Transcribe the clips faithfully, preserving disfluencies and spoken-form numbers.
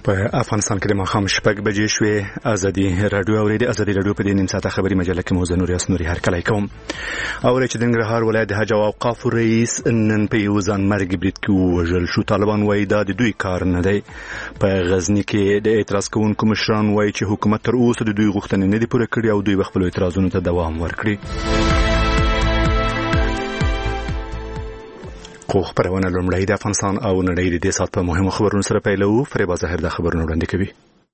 په افغانستان کې د ماښام شپږ بجې شوې. ازادي رادیو اورېدي. ازادي رادیو په دې نیم ساعته خبري مجله کې موزه نور یاس نوري هر کله کوم اورې چې د ننګرهار ولایت د حج او اوقاف رئیس نن په یو ځان مرګ برید کې ووژل شو. طالبان وایي دا د دوی کار نه دی. په غزنی کې د اعتراض کوونکو مشران وایي چې حکومت تر اوسه د دوی غوښتنې نه دي پوره کړې او دوی خپل اعتراضونو ته دوام ورکړي. خو خبرونه لومړی د افغانستان او نړۍ د دې سات په مهمو خبرونو سره پیلو. فریبا ظاهر د خبرونو وړاندې کوي.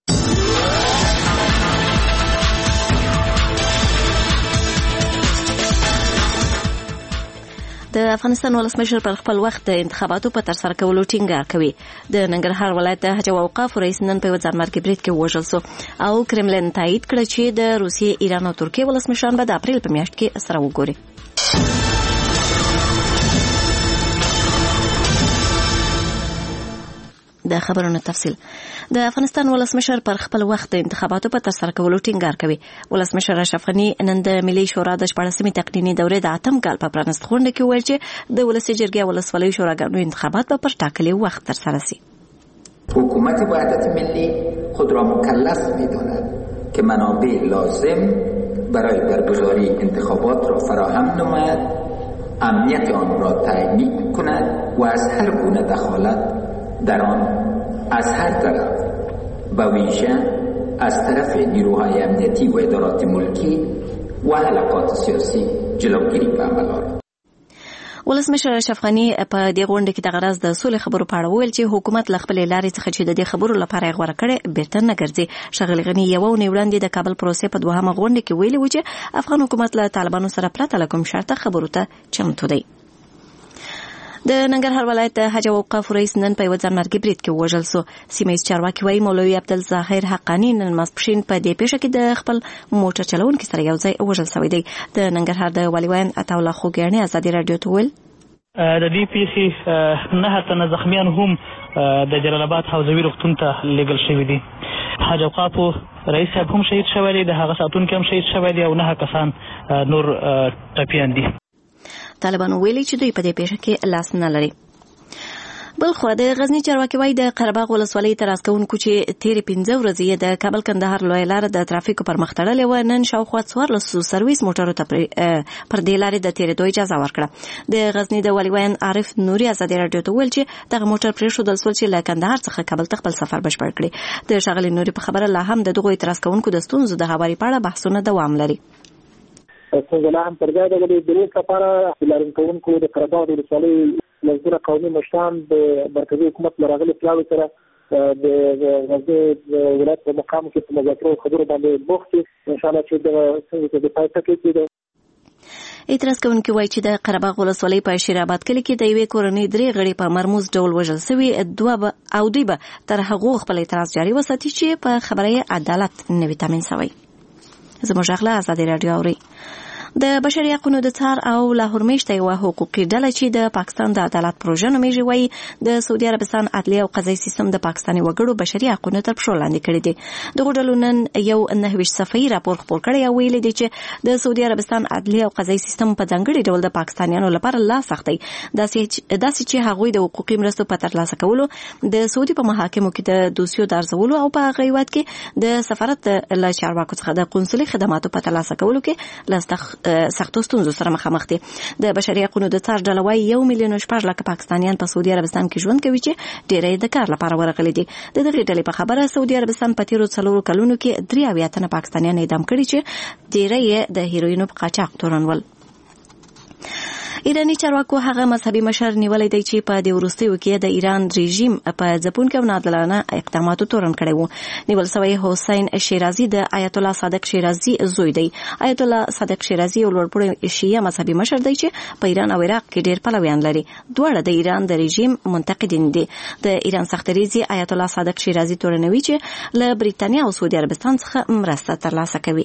د افغانستان ولسمشر پر خپل وخت د انتخاباتو په ترسره کولو ټینګار کوي. د ننګرهار ولایت د حج او اوقاف رئیس نن په ځان مرګ برید کې وژل شو او کرملین تایید کړ چې د روسیې، ایران او ترکیې ولسمشران به د اپریل په میاشت کې سره وګوري. د خبرونو تفصیل. د افغانستان ولسمشر پر خپل وخت د انتخاباتو په ترسره کولو ټینګار کوي. ولسمشر اشرف غني نن د ملي شورا د شپاړسمې تقنیني دورې د اتم کال په پرانست غونډه کې ویل چې د ولسي جرګې ولسوالۍ شوراګانو انتخابات به پر ټاکلي وخت ترسره شي. حکومت وحدت ملی خود را مکلف می‌داند که منابع لازم برای برگزاری انتخابات را فراهم نماید، امنیت آن را تأمین کند و از هر گونه دخالت در آن از هر طرف به ویژه از طرف نیروهای امنیتی و ادارات ملکی و حلقات سیاسی جلوگیری به عمل آورد. ولسمشر اشرف غني په دې غونډه کې د غرض د سولې خبرو په اړه ویل چې حکومت ل خپل لارې څخه چې د دې خبرو لپاره غوړه کړي بیرته نه ګرځي. شغل غني یو ونې وړاندې د کابل پروسې په دوهمه غونډه کې ویلي و چې افغان حکومت له طالبانو سره پرته له کوم شرطه خبرو ته چمتو دی. د ننګرهار ولایت د حج او اوقاف رئیس نن په ځان مرګ برید کې وژل شو. سیمه چارواکي وايي مولوي عبدالظاهر حقانی نن ماسپښین په دې پیښه کې د خپل موټر چلونکي سره یو ځای وژل شوی دی. د ننګرهار د والیوان عطاالله خوګیاڼي ازادي رادیو ته ویل د دې پیښې نه تنه زخمیان هم د جلال آباد حوزوي روغتون ته لېږل شوي دي. حج اوقافو رئیس صاحب هم شهید شوی دی، د هغه ساتونکي هم شهید شوی دی او نه کسان نور ټپیان دي. طالبان ویلي چې دوی په دې پیښه کې لاس نه لري. بل خو د غزنی چارواکي وايي د قرهباغ ولسوالۍ اعتراض کوونکو چې تیرې پنځه ورځې د کابل کندهار لویه لاره د ترافیکو پر مخ تړلې وه، نن شاوخوا څوارلسو سرویس موټرو ته پر دې لارې د تېرېدو اجازه ورکړه. د غزني د والیوان عارف نوري ازادي راډیو ته ویل چې دغه موټر پرېښودل شول چې له کندهار څخه کابل ته خپل سفر بشپړ کړي. د ښاغلي نوري په خبره لا هم د دغو اعتراض کوونکو د ستونزو د هواري په اړه بحثونه دوام لري. څنګه لا هم تر ځای د دې لپاره لارونکو د قرهباغ ولسوالۍ لږه قومي مشران د مرکزي حکومت لراغلي پلاوي سره د غزني ولایت په مقام کې په مذاکرو خبرو باندې بوخت دي. ان شاء الله چې د څنګه د پاتې کې اعتراض کوونکي وایي چې د قرهباغ ولسوالۍ په شیرآباد کلي کې د یوې کورنۍ درې غړي په مرموز ډول وژل شوي دوه او دوی به تر هغو خپل اعتراض جاري وساتي چې په خبره عدالت نه وي تامین شوی. زموږ اخلا ازادي رادیو اوري. د بشري حقوقو د څار او لاهور میشته یو حقوقي ډله چې د پاکستان د عدالت پروژه نومیږي وايي د سعودي عربستان عدلیه او قضایي سیستم د پاکستاني وګړو بشري حقوقو تر پښو لاندې کړي دي. دغه ډلو نن یو نهه ویشت صفحې راپور خپور کړی او ویلي دي چې د سعودي عربستان عدلیه او قضایي سیستم په ځانګړي ډول د پاکستانیانو لپاره لا سخت دی. داسې چې هغوی د حقوقي مرستو په ترلاسه کولو، د سعودي په محاکمو کې د دوسیو د ارزولو او په هغه هیواد کې د سفارت له چارواکو څخه د قونسلي خدماتو په ترلاسه کولو کې له سختو ستونزو سره مخامخ دي. د بشري حقوقو د څار ډله وايي یو میلیون شپږ لکه پاکستانیان په سعودي عربستان کې ژوند کوي چې ډېری د کار لپاره ورغلي دي. د دغې ډلې په خبره سعودي عربستان په تیرو څلورو کلونو کې درې اویا تنه پاکستانیان اعدام کړي چې ډېری یې د هیروینو په قاچاق تورن ول. ایرانی چارواکو هغه مذهبي مشر نیولې دی چې په دې وروستیو کې د ایران رژیم په ځپونکو او ناعادلانه اقداماتو تورن کړی وو. نیول شوی حسین شیرازي د آیت الله صادق شیرازي زوی دی. آیت الله صادق شیرازي یو لوړپوړی شیعه مذهبي مشر دی چې په ایران او عراق کې ډېر پلویان لري. دواړه د ایران د رژیم منتقدین دي. د ایران سختریزي آیت الله صادق شیرازي تورنوي چې له بریتانیا او سعودي عربستان څخه مرسته ترلاسه کوي.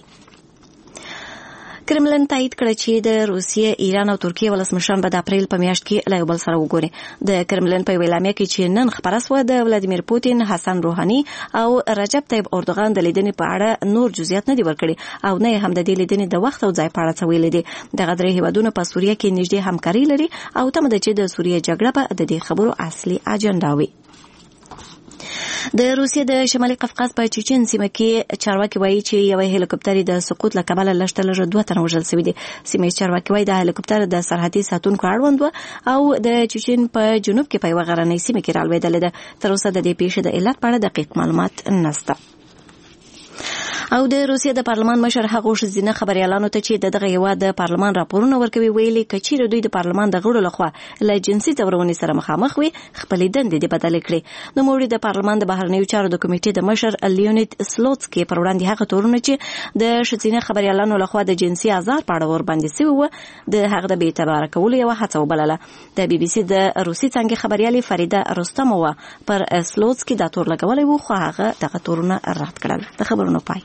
کرملین تایید کړ چې د روسیې، ایران او ترکیې ولسمشران به د اپریل په میاشت کې له یو بل سره وګوري. د کرملین په اعلامیه کې چې نن خبره شوه د ولادیمیر پوتین، حسن روحاني او رجب طیب اردوغان د لیدنې په اړه نور جزئیات نه دي ورکړي او نه هم د دې لیدنې د وخت او ځای په اړه څه ویلي دي. دغه درې هیوادونه په سوریه کې نږدې همکاري لري او تمه ده چې د سوریه جګړه به د دې خبرو اصلي اجنډا وي. د روسیې د شمالي قفقاز په چچن سیمه کې چارواکي وایي چې یو هلیکوپټر د سقوط له کبله لږ تر لږه دوه تنه وژل شوي دي. سیمه چارواکي وایي د هلیکوپټر د سرحدي ساتونکو اړوند و او د چچن په جنوب کې په یوه غرنۍ سیمه کې رالوېدلې ده. تر اوسه د دې پیښې د علت په اړه دقیق معلومات نشته. او د روسیې د پارلمان مشر هغه ښځینه خبريالانو ته چې دغه هیواد د پارلمان راپورونه ورکوي ویلي کچېره دوی د پارلمان د غړو لخوا له جنسي ځورونې سره مخامخ وي خپلې دندې دې بدلې کړي. نوموړي د پارلمان د بهرنیو چارو د کمیټې د مشر لیونید سلوتسکي پر وړاندې هغه تورونه چې د ښځینه خبريالانو لخوا د جنسي آزار په اړه ورباندې شوي وو د هغه د بې اعتباره کولو یوه هڅه وبلله. د بي بي سي د روسي څانګې خبريالې فریده رستمووا پر سلوتسکي دا تور لګولی وو خو هغه دغه تورونه رد کړل. د خبرونو پای.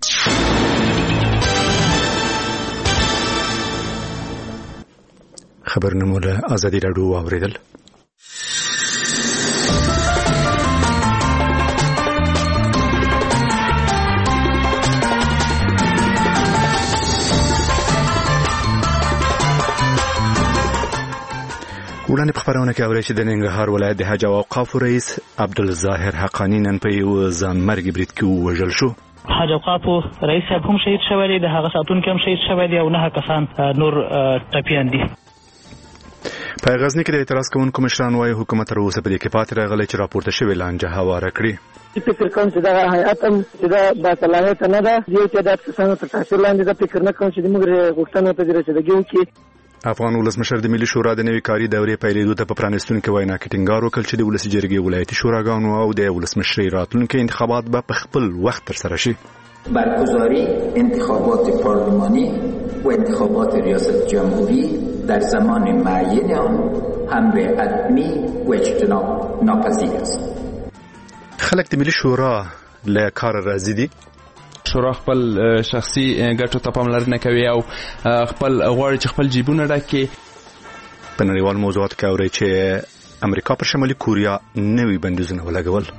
خبرونه مو له ازادي راډیو واوریدل. وړاندې په خبرونه کې اورئ چې د ننګرهار ولایت د حج او اوقافو رئیس عبدالظاهر حقانی نن په یو ځانمرګي برید کې ووژل شو. حج اوقافو رئیس صاحب هم شهید شوی دی، د هغه ساتونکي هم شهید شوی دی او نه کسان نور ټپیان دي. په غزني کې د اعتراض کوونکو مشران وايي حکومت تر اوسه په دې کې پاتې راغلی چې راپورته شوې لانجه هواره کړي. فکر کوم چې دا هیئت هم چې دا باصلاحیت نه ده، یو چې دا څنګه تر تاثیر لاندې ده، فکر نه کوم چې موږ غوښتنه ته رسیدګي وکړي. افغان ولسمشر د ملي شورا د نوي کاري دورې پیلېدو ته په پرانیستونکو وینا کې ټینګار وکړ چې د ولسي جرګې ولایتي شوراګانو او د ولسمشرۍ راتلونکي انتخابات به په خپل وخت ترسره شي. برگزاری انتخابات پارلمانی و انتخابات ریاست جمهوری در زمان معین آن امر حتمی و اجتناب ناپذیر است. خلک د ملي شورا له کار راضي دي. شورا خپل شخصي ګټو ته پاملرنه کوي او خپل غواړي چې خپل جیبونه ډکړي. په نړیوال موضوعاتو کې اورئ چې امریکا پر شمالي کوریا نوي بندیزونه ولګول.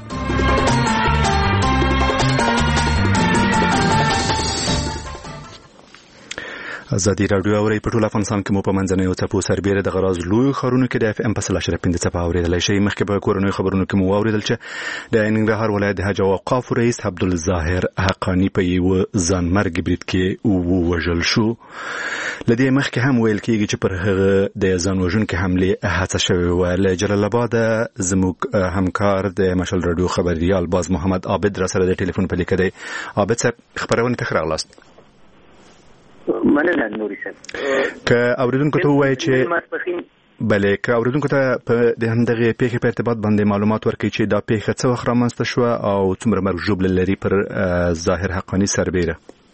ازادي راډیو اوري په ټول افغانستان کې مو په منځنیو څپو سربېره د غراز لوی خارونو کې د اف ام په سل اشرف پنځه څپه اوریدلای شي. مخکې په کورونو خبرونو کې مو اوریدل چې د ننګرهار ولایت د حج او اوقاف رئیس عبدالظاهر حقانی په یو ځانمرګي برید کې ووژل شو. لدې مخکې هم ویل کېږي چې پر هغه د ځان وژونکو حمله هڅه شوې و. له جلال آباد زموږ همکار د مشال راډیو خبريال باز محمد عابد را سره د ټلیفون په لیکه دی. عابد صاحب خبرونه ته راغلاست. مننه نوري صاحب. که اوریدونکو ته وایي چې بله که اوریدونکو ته په د همدغه پیښې په ارتباط باندې معلومات ورکړي چې دا پیښه څه وخت رامنځته شوه او څومره مرګ ژوبله لري پر ظاهر حقانی سربیره.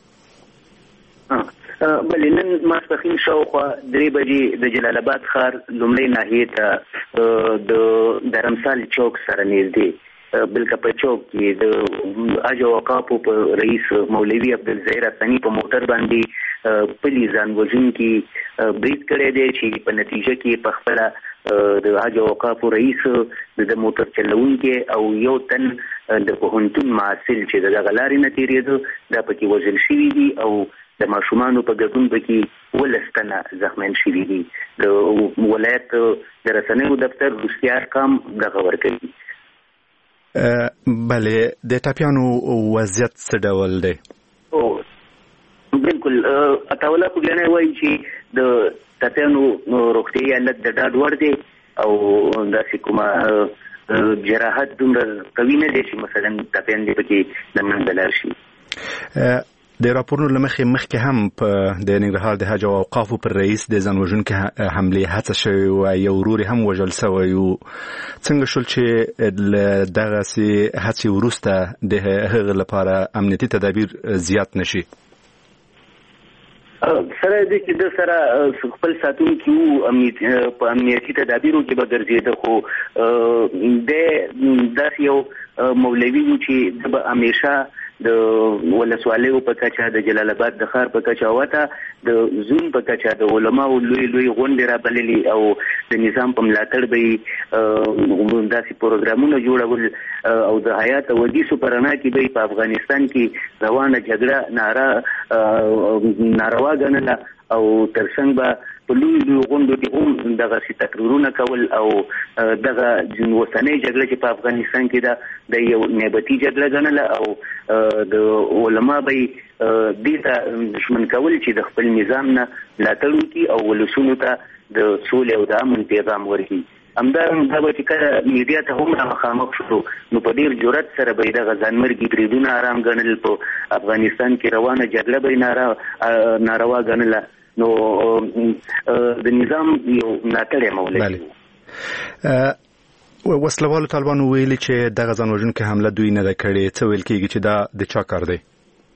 بله نن ماسپښین شاوخوا درې بجې د جلال آباد ښار لومړۍ ناحیې ته د درمسال چوک سره نږدې بلکې په چوک کې د حج او اوقافو په رئیس مولوي عبدالظاهر حقانی په موټر باندې پلی ځان وژونکي برید کړی دی چې په نتیجه کې په خپله د حج او اوقافو رئیس د موټر چلونکی او یو تن د پوهنتون محصل چې د دغه لارې نه تېرېده دا پکې وژل شوي دي او د ماشومانو په ګډون پکې ولس تنه زخمیان شوي دي. د ولایت د رسنیو دفتر روسي ارقام دغه ورکوي. بله د ټاپیانو وضعیت څه ډول دی؟ بالکل اتاوله خوګیانه وایي چې د ټاپیانو روغتیایي حالت د ډاډ وړ دی او داسې کومه جراحت دومره قوي نه دی چې مثلا ټاپیان دې پکې له منځه لاړ شي. د راپورونو له مخې مخکې هم په د ننګرهار د حج او اوقافو پر رئیس د ځان وژونکي حملې هڅه شوې وه، یو ورور هم وژل سوی و. څنګه شول چې له دغسې هڅې وروسته د هغه لپاره امنیتي تدابیر زیات نشي؟ سره دې چې د سره خپل ساتونکي وو په امنیتي تدابیرو کې به ګرځېده، خو د داسې یو مولوي و چې د به همیشه د ولسوالیو په کچه د جلال آباد د ښار په کچه وته د زون په کچه د علماو لوی لوی غونډې را بللې او د نظام په ملاتړ به یې داسې پروګرامونه جوړول او د حیات ودیسو په رڼا کې به په افغانستان کې روانه جګړه ناره ناروا ګڼله او ترڅنګ به په لوی لوی غونډو کې هم دغسې تقریرونه کول او دغه اوسنۍ جګړه چې په افغانستان کې ده د یو نیابتي جګړه ګڼله او د علما به یې دې ته دشمن کول چې د خپل نظام نه ملاتړ وکړي او ولسونو ته د سولې او د امن پیغام ورکړي. همدارنګه به چې کله میډیا ته هم رامخامخ شو نو په ډېر جرأت سره به یې دغه ځانمرګي بریدونه آرام ګڼل، په افغانستان کې روانه جګړه به یې ناروا ګڼله، نو د نظام یو ملاتړی مولوي. وسلوالو طالبانو ویلي چې دغه ځان وژونکې حمله دوی نه ده کړې. څه ویل کېږي چې دا د چا کار دی؟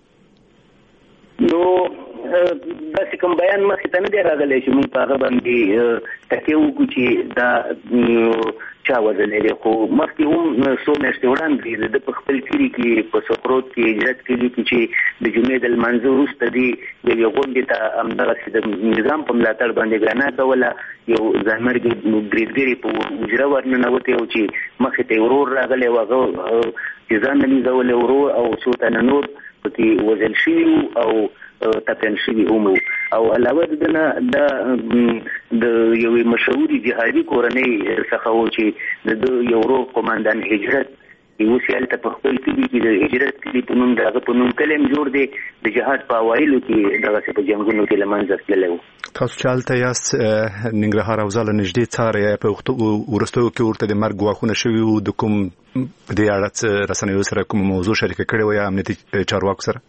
نو داسې کوم بیان مخې ته نه دی راغلی چې موږ په هغه باندې تکیه وکړو چې دا چا وژلی دی، خو مخکې هم څو میاشتې وړاندې د په خپل کلي کې په سقروت کې هجرت کلي کې چې د جمعې د لمانځه وروسته دې یوې غونډې ته همدغسې د نظام په ملاتړ باندې ګانا کوله، یو ځانمرګي بریدګر یې په حجره ورننوتی او چې مخې ته یې ورور راغلی و، هغه چې ځان نه لیزولی ورور او څو تنه نور پکې وژل شوي او تپین شوي هم او علاوه د نه د یوې مشهورې جهادي کورنۍ څخه و چې د یو ورور قماندان هجرت اوس یې هلته په خپل کلي کې د هجرت کلي په نوم د هغه په نوم کلی هم جوړ دی، د جهاد په اوایلو کې دغسې په جنګونو کې له منځه تللی و. تاسو چې هلته یاست ننګرهار حوزه له نږدې څارئ، په وروستیو کې ورته د مرګ ګواښونه شوي وو، د کوم په دې اړه رسنیو سره کومه موضوع شریکه کړې وه یا امنیتي چارواکو سره؟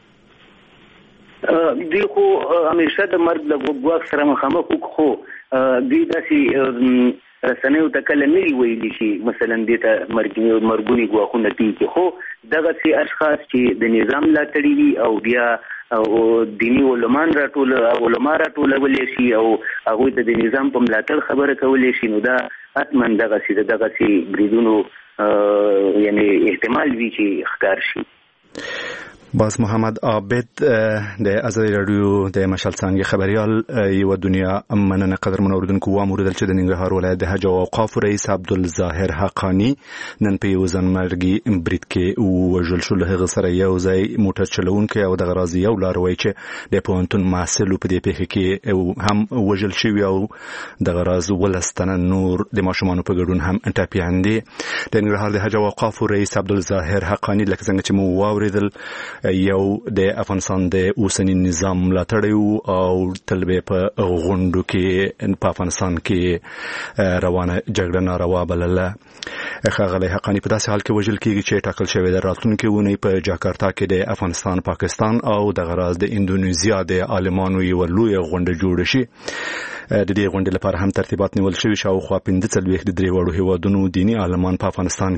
دوی خو همیشه د مرګ له ګواښ سره مخامخ وو، خو دوی داسې رسنیو ته کله نه وي ویلي چې مثلا دې ته مرګوني ګواښونه کېږي، خو دغسې اشخاص چې د نظام ملاتړي وي او بیا او دینی علمان راټول علما راټولولی شي او هغوی ته د نظام په ملاتړ خبره کولی شي، نو دا حتما دغسې د دغسې بریدونو یعنی احتمال وي چې ښکار شي. باز محمد عابد د ازادي راډیو د مشال څانګې خبريال یو دنیا مننه. قدرمن اوریدونکو واموردل چې د ننګرهار ولایت د حج او اوقاف رئیس عبدالظاهر حقانی نن په یو ځانمرګي برید کې وژل شو. له هغه سره یو ځای موټر چلوونکی او د غرازي یو لاروي چې د پوهنتون محصل په دې پیښه کې هم وژل شوی او د غراز ولستنه نور د ماشومان په ګډون هم انټاپیان دي. د ننګرهار د حج او اوقاف رئیس عبدالظاهر حقانی لکه څنګه چې مو واوریدل یو د افغانستان د اوسنی نظام ملاتړی او تل به په غونډو کې په افغانستان کې روانه جګړه ناروا بلله. ښاغلی حقانی په داسې حال کې وژل کېږي چې ټاکل شوی د راتلونکي اونۍ په جاکارتا کې د افغانستان، پاکستان او د غراز د اندونیزیا د عالمانو یو لوی غونډه جوړه شي. د دې غونډې لپاره هم ترتیبات نیول شوي. شاوخوا پنځه څلوېښت د درې واړو هیوادونو دیني عالمان په افغانستان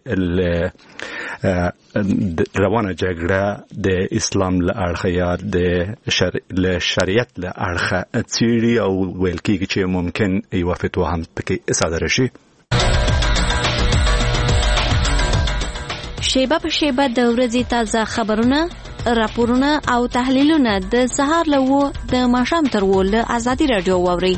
کې روانه جګړه د اسلام له اړخه یا د شریعت له اړخه څیړي او ویل کېږي چې ممکن یوه فتوا هم پکې صادره شي. شیبه په شیبه د ورځې تازه خبرونه، راپورونه او تحلیلونه د سهار له وو د ماښام تر وو له ازادي راډیو واورئ.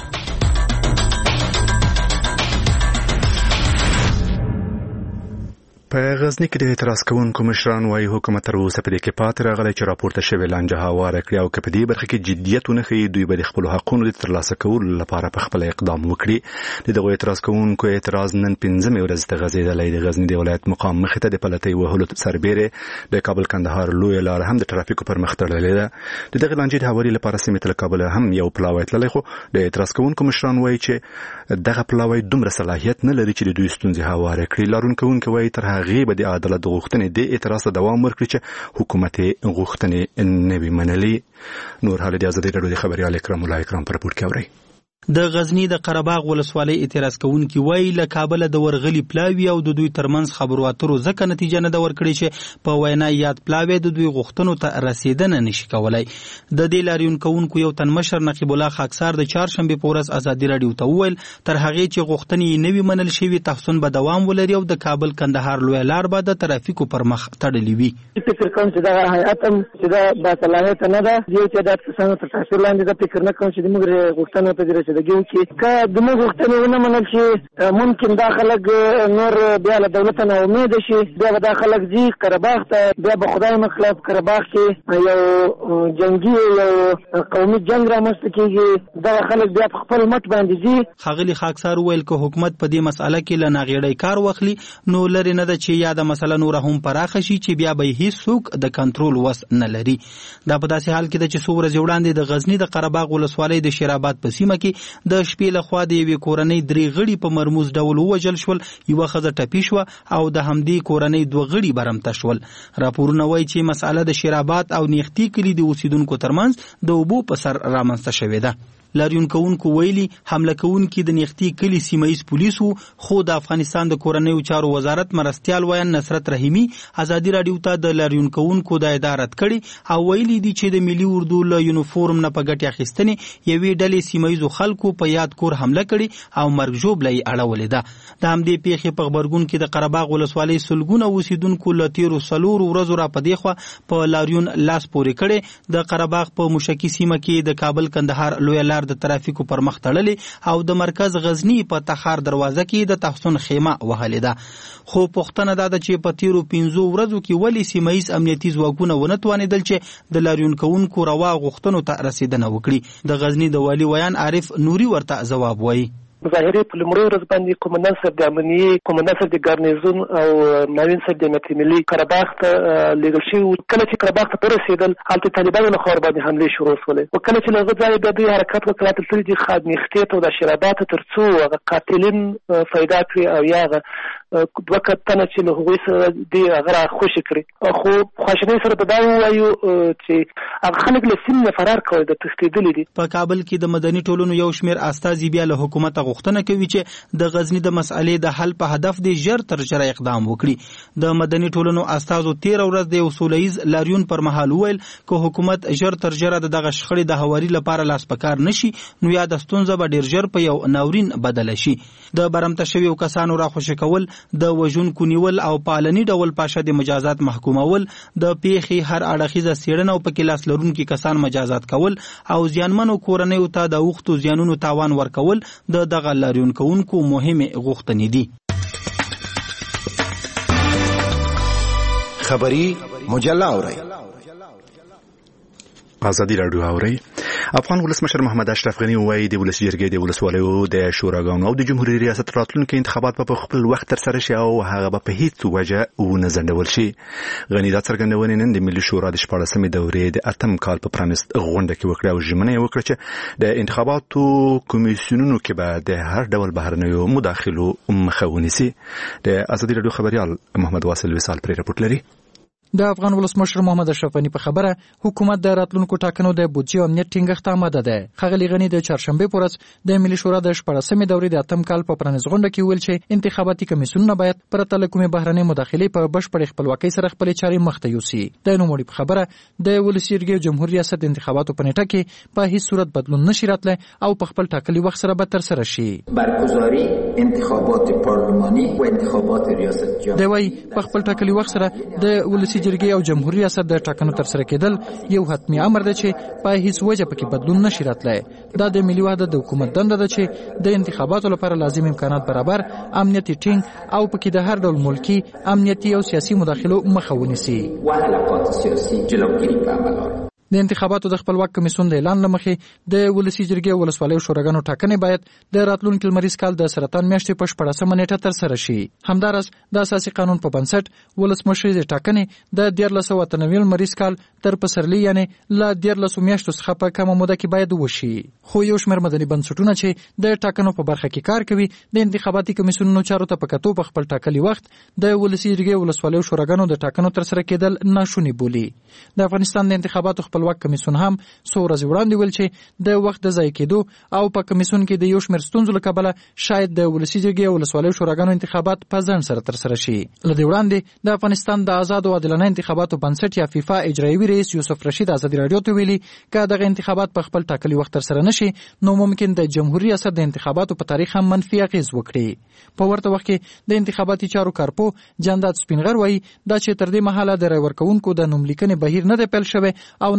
په غزني کې د اعتراض کوونکو مشران وايي حکومت تر اوسه په دې کې پاتې راغلی چې راپورته شوې لانجه هواره کړي او که په دې برخه کې جدیت ونه ښیي دوی به د خپلو حقونو د ترلاسه کولو لپاره په خپله اقدام وکړي. د دغو اعتراض کوونکو اعتراض نن پنځمې ورځې ته غځېدلی. د غزني د ولایت مقام مخې ته د پلتۍ وهلو سربیرې د کابل کندهار لویه لاره هم د ټرافیکو پر مخ تړلې ده. د دغې لانجې د هواري لپاره سیمې ته له کابله هم یو پلاوی تللی، خو د اعتراض کوونکو مشران وايي چې دغه پلاوی دومره صلاحیت نه لري چې د دوی ستونزې هواره کړي. لارون کوونکي وايي تر هغې به د عدالت د غوښتنې د اعتراض ته دوام ورکړي چې حکومت غوښتنې نه وي منلي. نور حال د ازادي راډیو د خبريال اکرام الله اکرام پر رپورټ کې اورئ. د غزنی د قرهباغ ولسوالۍ اعتراض کوونکي وایي له کابل د ورغلي پلاوی او د دوی ترمنځ خبرو اترو ځکه نتیجه نه ده ورکړې چې په وینا یاد پلاوی د دوی غوښتنو ته رسیدنه نشي کولای. د دې لاریون کوونکو یو تن مشر نقیب الله خاکسار د چهارشنبې په ورځ ازادي راډیو ته وویل تر هغې چې غوښتنې یې نه وي منل شوي تحصن به دوام ولري او د کابل کندهار لویه لار به د ترافیکو پر مخ تړلې وي. فکر کوم چې دغه هیئت هم چې دا باصلاحیته نه ده، یو چې دا څنګه تر تاثیر لاندې ده، فکر نه کوم چې موږ غوښتنو ته رسیدګي وکړي. که زموږ غوښتنې ونه منل شي ممکن دا خلک نور بیا له دولت نه امید شي، بیا به دا خلک ځي قره باغ ته، بیا به خدای مخلص قره باغ کې یو جنگي یو قومي جنگ رامنځته کېږي، دغه خلک بیا په خپل مټ باندې ځي. ښاغلي خاکسار وویل که حکومت په دې مسأله کې له ناغېړۍ کار واخلي نو لرې نه ده چې یا د مسله نوره هم پراخه شي چې بیا به هیڅوک د کنټرول وس نه لري. دا په داسې حال کې ده چې څو ورځې وړاندې د غزني د قره باغ ولسوالۍ د شیرآباد په سیمه کې د شپې لخوا د یوې کورنۍ درې غړي په مرموز ډول ووژل شول، یوه ښځه ټپي شوه او د همدې کورنۍ دوه غړي برمته شول. راپورونه وایي چې مسأله د شیرآباد او نیختي کلي د اوسیدونکو ترمنځ د اوبو په سر رامنځته شوې ده. لاریون کوونکو ویلي حمله کوونکي د نیختي کلي سیمه‌ایز پولیسو، خو د افغانستان د کورنیو چارو وزارت مرستیال ویان نصرت رحیمي ازادي راډیو ته د لاریون کوونکو د ادارت کړي او ویلي دي چې د ملي اردو له یونیفورم نه په ګټې اخیستنې یوې ډلې سیمه‌ایزو خلکو په یاد کور حمله کړي او مرګ ژوبله یې اړولې ده. د همدې پیښې په غبرګون کې د قره باغ ولسوالۍ سلګونه اوسیدونکو له تیرو څلورو ورځو را په دې خوا په لاریون لاس پورې کړی. د قره باغ په موشکي سیمه کې د کابل کندهار لویه لار د ترافیکو پر مخ تړلې او د مرکز غزنی په تخار دروازه کې د تحسن خیمه وهلې ده. خو پوښتنه دا ده چې په تیرو پنځو ورځو کې ولې سیمه‌ایز امنیتي ځواکونه ونه توانېدل چې د لاریون کوونکو روا غوښتنو ته رسیدنه وکړي. د غزنی د والي ویان عارف نوري ورته ځواب وایي. مظاهرې په لومړۍ ورځ باندې قومندان صاحب د امنیې، قومندان صاحب د ګارنیزون او معاون صاحب د امنیت ملي قره باغ ته لېږل شوي وو. کله چې قره باغ ته ورسېدل هلته طالبانو له خوا ورباندې حملې شروع شولې، او کله چې له هغه ځایه بیا دوی حرکت وکړ هلته تللي دي نیختې ته او د شیرآباد ته تر څو هغه قاتلین پیدا کړي او یا هغه دوه کتنه چې له هغوی سره دې هغه راخوشي کړي. خو خواشینۍ سره به دا ووایو چې هغه خلک له سیمې نه فرار کوي، د تښتېدلي دي. په کابل کې د مدني ټولنو یو شمېر استازي بیا له حکومته غوښتنه کوي چې د غزني د مسئلې د حل په هدف د ژر تر ژره اقدام وکړي. د مدني ټولنو استازو تیر ورځ د یو سولهییز لاریون پر مهال وویل که حکومت ژر تر ژره د دغه شخړې د هواري لپاره لاس په کار نشي نو یا د ستونزه به ډیر ژر په یو ناورین بدله شي. د برمته شویو کسانو راخوشي کول، د وژونکو نیول او پالني ډول پاشه د مجازات محکومول، د پیښې هر اړخیزه څېړنه او پکې لاس لرونکي کسان مجازات کول او زیانمنو کورنیو ته د اوښتو زیانونو تاوان ورکول د دغه لاریون کوونکو مهمې غوښتنې دي. خبری مجله اورئ. ازادي راډیو اورئ. افغان ولسمشر محمد اشرف غنی وایي د ولس جرګې د ولسوالیو د شوراګانو او د جمهوریت ریاست راتلونکي انتخابات په خپل وخت تر سره شي او هغه به په هیڅ وجه ونه ځنډول شي. غنی دا څرګندونه نن د ملي شورا د شپاړسمې دورې د اتم کال په پرانست غونډه کې وکړه او ژمنه یې وکړه چې د انتخاباتو کمیسیونونو کې به د هر ډول بهرنیو مداخلو مخه ونیسي. د ازادي راډیو خبريال محمد واصل وصال پر رپورټ لري. د افغان ولسمشر محمد اشرف غنی په خبره حکومت د راتلونکو ټاکنو د بودجې او امنیت ټینګښت آماده ده. ښاغلي غنی د چهارشنبه په ورځ د ملي شورا د شپاړسمې دورې د اتم کال په پرانیز غونډه کې ویل چې انتخاباتي کمیسیونونه باید پرته له کومې بهرنۍ مداخلې په بشپړ خپلواکۍ سره خپلې چارې مخته یوسي. د نوموړي په خبره د ولس جرګې او جمهوریت ریاست انتخاباتو په نیټه کې په هیڅ صورت بدلون نشي راتلی او په خپل ټاکلي وخت سره به تر سره شي. برگزاری انتخابات پارلمانی و انتخابات ریاست جمهوری دی وايي په خپل ټاکلي وخت سره د ولس جرګې او جمهوریت ریاست د ټاکنو تر سره کېدل یو حتمی امر دی چې په هیڅ وجه پکې بدلون نشي راتلی. دا د ملي وحدت د حکومت دنده ده چې د انتخاباتو لپاره لازم امکانات برابر، امنیتي ټینګ او پکې د هر ډول ملکی امنیتي او سیاسي مداخلو مخه ونیسي. و حلقات سیاسی جلوگیری په عمل آورد. د انتخاباتو د خپلواک کمیسیون د اعلان لمخې د ولسی جرګې او ولسوالیو شوراګانو ټاکنې باید د راتلونکي لمریز کال د سرطان میاشتې په شپاړسمه نیټه تر سره شي. همدارس د اساسي قانون په بنسټ ولسمشریزې ټاکنې د دیارلس سوه اته نوي لمریز کال تر پسرلي یعنې له دیارلسو میاشتو څخه په کمه موده کې باید وشي. خو یو شمېر مدني بنسټونه چې د ټاکنو په برخه کې کار کوي د انتخاباتي کمیسیونونو چارو ته په کتو په خپل ټاکلي وخت د ولسی جرګې او ولسوالیو شوراګانو د ټاکنو تر سره کېدل ناشوني بولي. د افغانستان د انتخاباتو خپلواک کمیسیون هم څو ورځې وړاندې ویل چې د وخت د ضایع کېدو او په کمیسیون کې د یو شمېر ستونزو له کبله شاید د ولسي جرګې او ولسوالیو شوراګانو انتخابات په ځنډ سره ترسره شي. له دې وړاندې د افغانستان د آزاد او عادلانه انتخاباتو بنسټ یا فیفا اجرایوي رئیس یوسف رشید ازادي راډیو ته ویلي که دغه انتخابات په خپل ټاکلي وخت ترسره نشي نو ممکن د جمهوریت ریاست د انتخاباتو په تاریخ هم منفي اغېز وکړي. په ورته وخت کې د انتخاباتي چارو کارپو جانداد سپینغر وایي دا چې تر دې مهاله د رای ورکوونکو د نوملیکنې بهیر نه دی پیل شوی او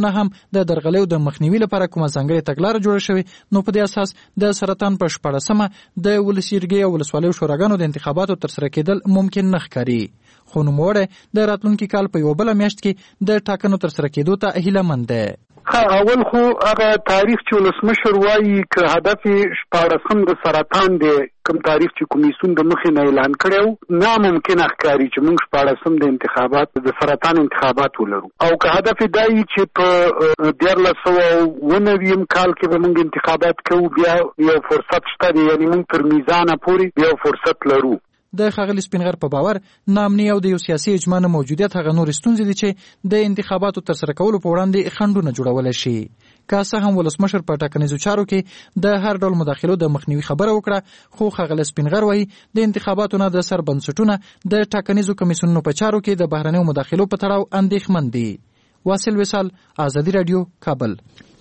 نه هم د درغلیو د مخنیوي لپاره کومه ځانګړې تګلاره جوړه شوې، نو په دې اساس د سرطان په شپاړسمه د ولسي جرګې او ولسوالیو شوراګانو د انتخاباتو ترسره کېدل ممکن نه ښکاري. خو نوموړی د راتلونکي کال په یوه بله میاشت کې د ټاکنو ترسره کېدو ته هیله مند دی. اول خو هغه تاریخ چې ولسمشر وایي که هدف شپاړسم د سرطان دی، کوم تاریخ چې کمیسیون د مخې نه اعلان کړی و، ناممکنه ښکاري چې موږ شپاړسم د انتخابات د سرطان انتخابات ولرو. او که هدف دا وي چې په دیارلس سوه اوه نوي کال کې به موږ انتخابات کوو، بیا یو فرصت شته دی، یعنې موږ تر میزانه پورې یو فرصت لرو. د ښاغلي سپینغر په باور ناامني او د یو سیاسي اجماع نه موجودیت هغه نور ستونزې دي چې د انتخاباتو ترسره کولو په وړاندې خنډونه جوړولی شي. که څه هم ولسمشر په ټاکنیزو چارو کې د هر ډول مداخلو د مخنیوي خبره وکړه، خو ښاغلی سپینغر وایي د انتخاباتو نه د سر بنسټونه د ټاکنیزو کمیسیونونو په چارو کې د بهرنیو مداخلو په تړاو اندېښمن دي. واصل وصال، آزادي رادیو، کابل.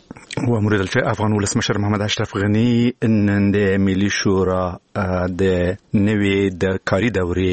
و مورد چې افغان ولسمشر محمد اشرف غنی نن د ملي شورا د نوې د کاري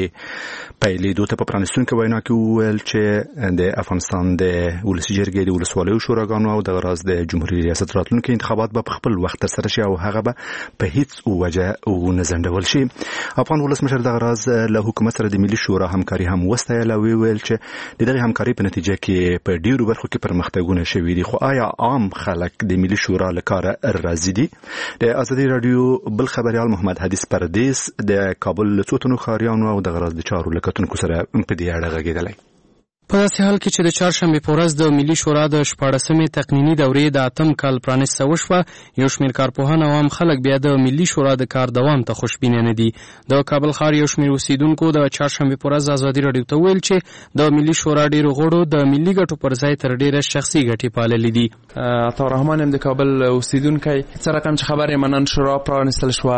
دورې پیلېدو ته په پرانیستونکې وینا کې وویل چې د افغانستان د ولسي جرګې د ولسوالیو شوراګانو او دغه راز د جمهوریت ریاست راتلونکي انتخابات به په خپل وخت ترسره شي او هغه به په هیڅ وجه ونه ځنډول شي. افغان ولسمشر دغه راز له حکومت سره د ملي شورا همکاري هم وستایله او ویل چې د دغه همکاري په نتیجه کې په ډیرو برخو کې پرمختګونه شوي دي. خو آیا عام خلک د ملي شورا لکاره راضي دي؟ د آزادي رادیو بل خبريال محمد حدیث پردیس د کابل له څو تنو ښاریانو او د غراض د چارو له کتونکو سره په دې اړه غږېدلی. په داسې حال کې چې د چهارشنبې په ورځ د ملي شورا د شپاړسمې تقنیني دورې د اتم کال پرانیسته وشوه، یو شمېر کارپوهان او عام خلک بیا د ملي شورا د کار دوام ته خوشبینه نه دي. د کابل ښار یو شمېر اوسیدونکو د چهارشنبې په ورځ ازادي راډیو ته وویل چې د ملي شورا ډېرو غړو د ملي ګټو پر ځای تر ډېره شخصي ګټې پاللې دي. عطاالرحمن هم د کابل اوسیدونکی، څه رقم چې خبر یې منن شورا پرانیستل شوه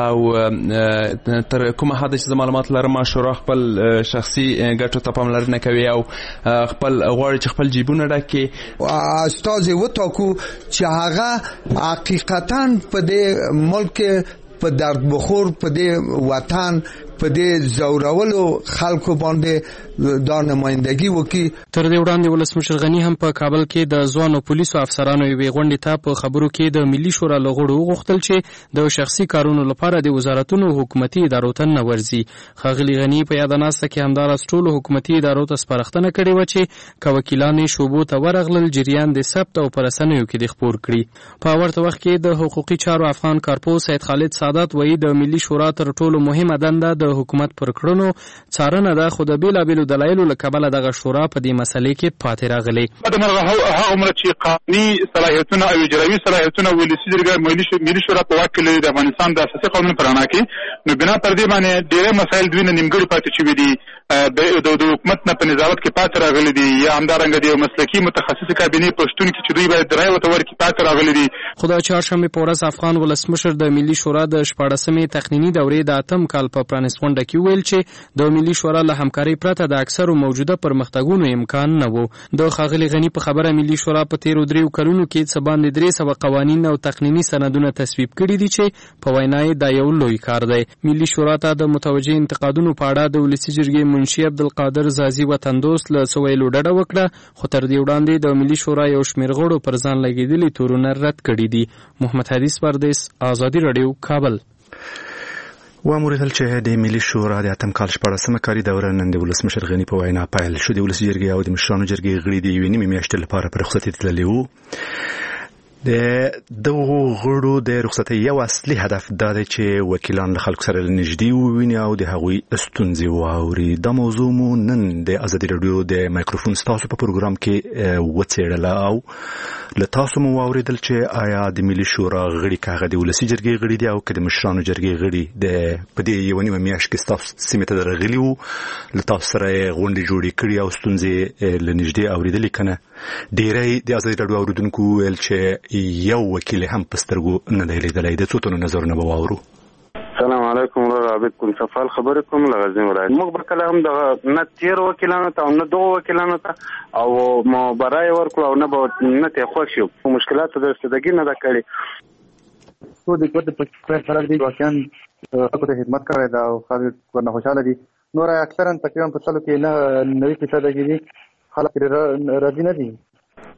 او تر کومه حده چې زه معلومات لرم شورا خپل شخصي ګټو ته پاملرنه کوي او خپل غواړي چې خپل جیبونه ډکې استازي وټاکو چې هغه حقیقتاً په دې ملک په درد بخور په دې وطن په دې زورولو خلکو باندې دا نمایندګي وکړي. تر دې وړاندې ولسمشر غني هم په کابل کې د ځوانو پولیسو افسرانو یوې غونډې ته په خبرو کې د ملي شورا له غړو وغوښتل چې د شخصي کارونو لپاره د وزارتونو حکومتي ادارو ته نه ورځي. ښاغلي غني په یاده ناسته کې همداراز ټولو حکومتي ادارو ته سپارښتنه کړې وه چې که وکیلان یې شوبو ته ورغلل جریان د ثبت او په رسنیو کې د خپور کړي. په ورته وخت کې د حقوقي چارو افغان کارپو سید خالد سادات وایي د ملي شورا تر ټولو مهمه دنده د حکومت پر کړنو څارنه ده، خو د بېلابېلو دلایلو له کبله دغه شورا په دې مسلې کې پاتې راغلې. هغه عمره چې قانوني صلاحیتونه او اجرایي صلاحیتونه ولسي جرګه ملي شورا په واک کې لري د افغانستان د اساسي قانون په رڼا کې، نو بنا پر دې باندې ډېری مسایل دوی نه نیمګړي پاتې شوي دي، د حکومت نه په نظارت کې پاتې راغلي دي، یا همدارنګه د یو مسلکي متخصص کابینې په شتون کې چې دوی باید رایه ورته ورکړي پاتې راغلي دي. خو د چهارشنبې په ورځ افغان ولسمشر د ملي شورا د شپاړسمې تقنیني دورې د اتم کال په پرانیست غونډه کې وویل چې د ملي شورا له همکارۍ پرته د اکثرو موجوده پرمختګونو امکان نه و. د ښاغلي غني په خبره ملي شورا په تیرو دریو کلونو کې څه باندې درې سوه قوانین او تقنیني سندونه تصویب کړي دي چې په وینا یې دا یو لوی کار دی. ملي شورا ته د متوجه انتقادونو په اړه د ولسي جرګې منشي عبدالقادر زازي وطندوست له څه ویلو ډډه وکړه، خو تر دې وړاندې د ملي شورا یو شمېر غړو پر ځان لګېدلي تورونه رد کړي دي. محمد حدیث پردیس، آزادي راډیو، کابل. و موریدل چې د ملي شورا د اتم کال شپاړسمه کاري دوره نن د ولسمشر غني په وینا پیل شو. د ولسي جرګې او د مشرانو جرګې غړي د یوې نیمې میاشتې لپاره په رخصتي تللي وو. د دغو غړو د رخصتۍ یو اصلي هدف دا دی چې وکیلان له خلکو سره نږدې وویني او د هغوی ستونزې واوري. دا موضوع مو نن د آزادي راډیو د مایکروفون ستاسو په پروګرام کې وڅېړله او له تاسو مو واورېدل چې آیا د ملي شورا غړي که هغه د ولسي جرګې غړي دي او که د مشرانو جرګې غړي د په دې یوه نیمه میاشت کې ستاسو سیمې ته راغلي وو، له تاسو سره یې غونډې جوړې کړي او ستونزې له نږدې اورېدلې که نه؟ ډېری د آزادي راډیو اورېدونکو وویل چې یو وکیل هم په سترګو نه دی لیدلی. د څو تنو نظرونه به واورو. السلام علیکم ورحمة الله وبرکاته. صفال خبرې کوم له غزني ولایت. موږ به کله هم دغه نه تیر وکیلانو ته او نه دغو وکیلانو ته او برای ورکړو او نه به نه ترې خوښ یو. په مشکلاتو د رسېدګي نه ده کړې. ټول د ګوت په خیر خلک دي، واقعا خلکو ته خدمت کړی ده او خلک ورنه خوشحاله دي. نور اکثرا تقریبا په سلو کې نه نوي فیصده کې دي خلک راضي نه دي.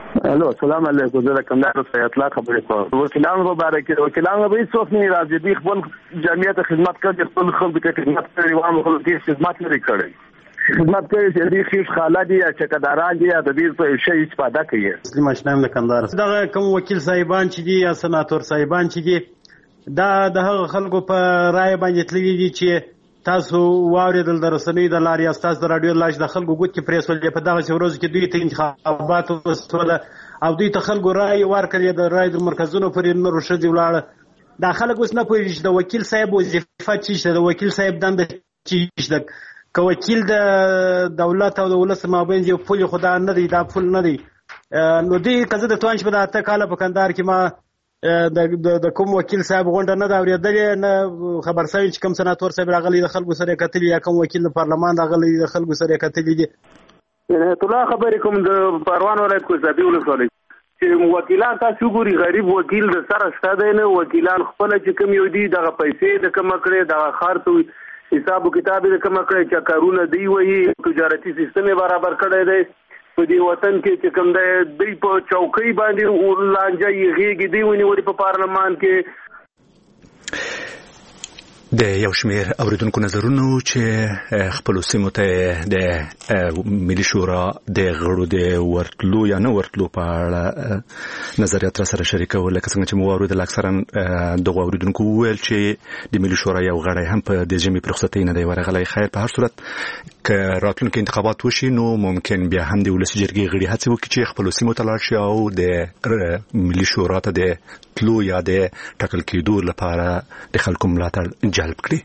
الو السلام علیکم زه د کندهار څخه اطلاع خبرې کوم. وکیلانو مبارک وکیلانو به هیڅوک نه راځي دوی خپل جمعیت خدمت کوي خپل خلکو ته خدمت کوي عوام خلکو ته خدمت لري کړی خدمت کوي چې دوی خیش خاله دي یا چکداران دي یا د دې په شی استفاده کوي. مسلم اشنام د کندهار دغه کوم وکیل صاحبان چې دي یا سناتور صاحبان چې دي دا د هغه خلکو په رائے باندې تللي دي چې تاسو واوریدل د رسنیو د لارې استاس د رادیو لاش د خلکو ګوت کې پریسول په دغه ورځ کې دوی ته انتخابات وسوله او دوی ته خلکو رائے ورکړي د رائے د مرکزونو پر نور شدي ولاړه دا خلک اوس نه پوهیږي چې د وکیل صاحب وظیفه چې د وکیل صاحب دنده چې د که وکیل د دولت او د ولس مابین یو پول خدا نه دی دا پول نه دی نو دی کزه د توانش په اته کاله په کندهار کې ما د د کوم وکیل صاحب غونډه نه دا اورېدلې نه خبر سوي چې کوم سناتور صاحب راغلی د خلکو سره کتلی یا کوم وکیل د پارلمان راغلی د خلکو سره کتلی دي. طلع خبرې کوم د پروان ولایت کوزابي ولسوالۍ چې وکیلان تاسو ګوري غریب وکیل د سره شته نه وکیلان خپل چې کوم یو دي دغه پیسې د کوم کړي دغه خرڅ حساب او کتاب د کوم کړي چې کارونه دی وایي تجارتي سیستم برابر کړی دی په دې وطن کې چې کوم دی دوی په چوکۍ باندې لانجه یې غېږې دی ونیولې په پارلمان کې. د یو شمېر اوریدونکو نظرونو چې خپلو سیمو ته د ملي شورا د غړو د ورتلو یا نه ورتلو په اړه نظریات را سره شریکول لکه څنګه چې مو واورېدل اکثرا دغو اوریدونکو وویل چې د ملي شورا یو غړی هم په د ژمي په رخصتۍ نه دی ورغلی. خیر په هر صورت که راتلونکي انتخابات وشي نو ممکن بیا هم د ولسي جرګې غړي هڅې وکړي چې خپلو سیمو ته لاړ شي او د ملي شورا ته د تلو یا د ټاکل کېدو لپاره د خلکو ملاتړ جلب کړي.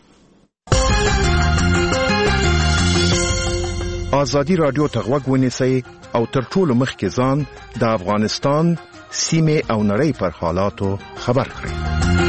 ازادي رادیو ته غوږ ونیسئ او تر ټولو مخکې ځان د افغانستان سیمې او نړۍ پر حالاتو خبر کړئ.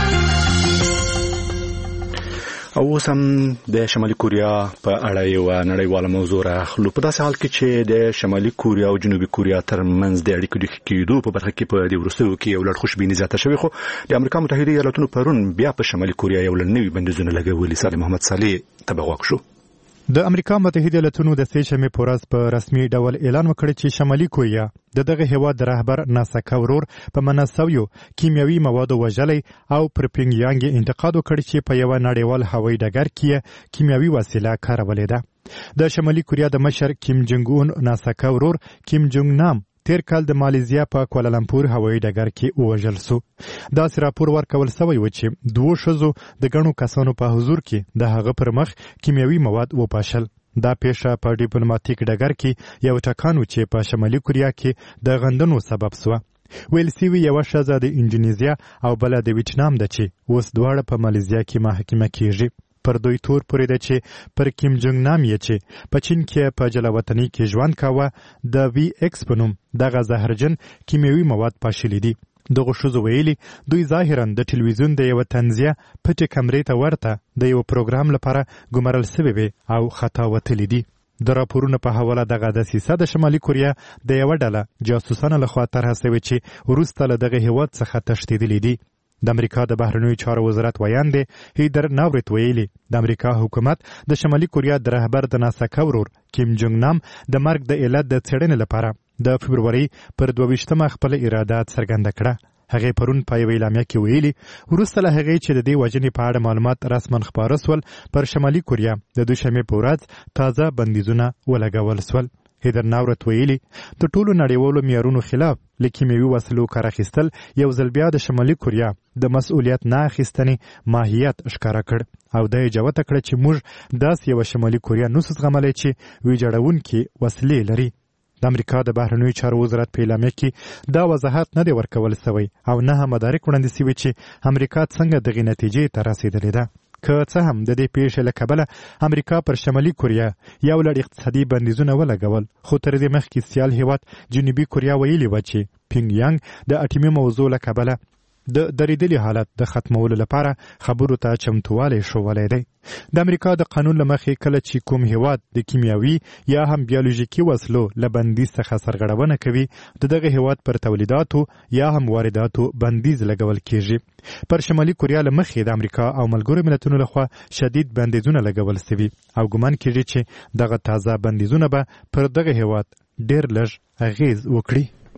او اوس هم د شمالي کوریا په اړه یو نړیواله موضوع راخلو په داسې حال کې چې د شمالي کوریا او جنوبي کوریا ترمنځ د اړیکو د ښه کېدو په برخه کې په دې وروستیو کې یو لړ خوشبیني زیاته شوې خو د امریکا متحده ایالاتونو پرون بیا په شمالي کوریا یو لړ نوي بندیزونه لګولي. صالح محمد صالح ته غوږ شو. د امریکا متحده ایالاتونو د سې شنبې په ورځ په رسمي ډول اعلان وکړ چې شمالي کوریا د دغه هیواد رهبر ناساکا ورور په مناسویو کیمیاوي موادو وژلي او پر پینګیانګ انتقاد وکړ چې په یو نړیوال هوایي ډګر کې کیمیاوي وسیله کارولې ده. د شمالي کوریا د مشر کیم جونګ اون ناساکا ورور کیم جونګ نام تیر کال د مالیزیا په کوالالمپور هوایي ډګر کې وژل سو. دا راپور ورکول شوی و چې دوه شزو د غنو کسانو په حضور کې د هغه پر مخ کیمیاوي مواد وپاشل. دا پیښه په ډیپلوماټیک ډګر کې یو ټکان و چې په شمالي کوریا کې د غندنو سبب سو. ویل سیوی یو شزه د انډونیزیا او بل د ویتنام د چې اوس دواړه په مالیزیا کې محاکمه کیږي. پر دوی تور پورې ده چې پر کیم جونګ نام یې چې په چین کې په جلاوطنۍ کې ژوند کاوه د وی ایکس په نوم دغه زهرجن کیمیاوي مواد پاشلي دي. دغه ښځو ویلي دوی ظاهرا د ټلویزیون د یوه طنزیه پټې کمرې ته ورته د یو پروګرام لپاره ګمارل سوي وي او خطا وتلي دي. د راپورونو په حواله دغه دسیسه د شمالي کوریا د یوه ډله جاسوسانو لخوا طرحه سوې چې وروسته له دغه هیواد څخه تښتېدلي دي. د امریکا د بهرنیو چارو وزارت ویاندې هیدر ناورت ویلي د امریکا حکومت د شمالي کوریا د رهبر د ناساکا ورور کیم جونګ نام د مرګ د علت د څېړنې لپاره د فبروري پر دوه ویشتمه خپل اراده څرګنده کړه. هغې پرون په یوه اعلامیه کې ویلي وروسته له هغې چې د دې وژنې په اړه معلومات رسما خپاره سول پر شمالي کوریا د دوشنبې په ورځ تازه بندیزونه ولګول سول. هیدر ناورت ویلي د ټولو نړیوالو معیارونو خلاف له کیمیاوي وسلو کار اخیستل یو ځل بیا د شمالي کوریا د مسؤلیت نه اخیستنې ماهیت ښکاره کړ او دا یې جوته کړه چې موږ داسې یوه شمالي کوریا نسو زغملی چې ویجاړونکي وسلې لري. د امریکا د بهرنیو چارو وزارت په اعلامیه کې دا وضاحت نه دی ورکول سوی او نه هم مدارک وړاندې سوي چې امریکا څنګه دغې نتیجې ته رسېدلې ده. که څه هم د دې پیښې له کبله امریکا پر شمالي کوریا یو لړ اقتصادي بندیزونه ولګول خو تر دې مخکې سیال هیواد جنوبي کوریا ویلي وه چې پینګیانګ د اټومي موضوع له کبله د درېدلي حالت د ختمولو لپاره خبرو ته چمتووالی ښوولی دی. د امریکا د قانون له مخې کله چې کوم هیواد د کیمیاوي یا هم بیولوژیکي وسلو له بندیز څخه سرغړونه کوي د دغه هیواد پر تولیداتو یا هم وارداتو بندیز لګول کیږي. پر شمالي کوریا له مخې د امریکا او ملګرو ملتونو لخوا شدید بندیزونه لګول سوي او ګمان کیږي چې دغه تازه بندیزونه به پر دغه هیواد ډېر لږ اغیز وکړي.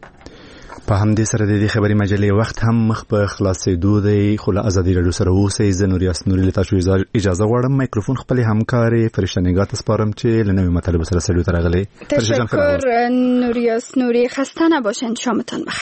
په همدې سره د دې خبري مجلې وخت هم مخ په خلاصېدو دی، خو له ازادي راډیو سره اوسئ. زه نور یاسین نوري له تاسو اجازه غواړم. میکروفون خپلې همکارې فرشته نګاه ته سپارم چې له نوې مطالبو سره سړیو ته راغلې. تشکر نور یاسین نوري، خسته نباشین، شامتان بخیر.